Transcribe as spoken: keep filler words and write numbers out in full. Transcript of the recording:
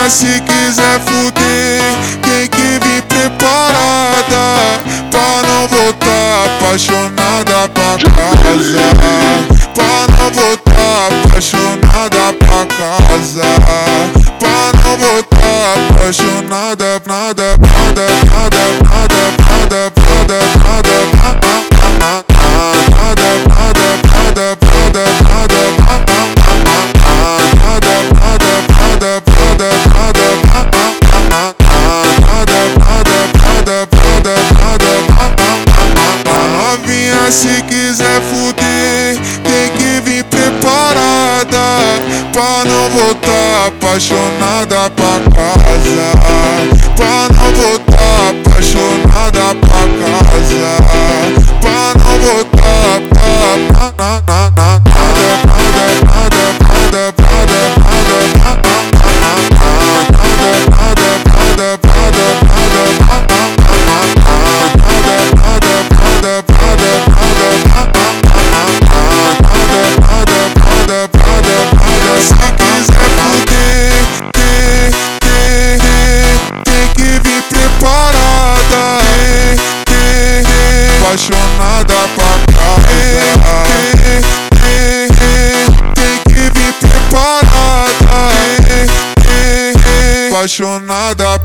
Novinha, se quiser fuder, tem que vir preparada pra não voltar apaixonada pra casa. Pra não voltar apaixonada pra casa. Pra não voltar apaixonada, nada, nada, nada, nada, nada, nada, nada, se quiser fuder, tem que vir preparada pra não voltar apaixonada pra casa. Pra não voltar apaixonada pra casa. Pra não voltar pra nada, nada, nada, nada, nada, nada, apaixonada pra casa. Tem que vir preparada, apaixonada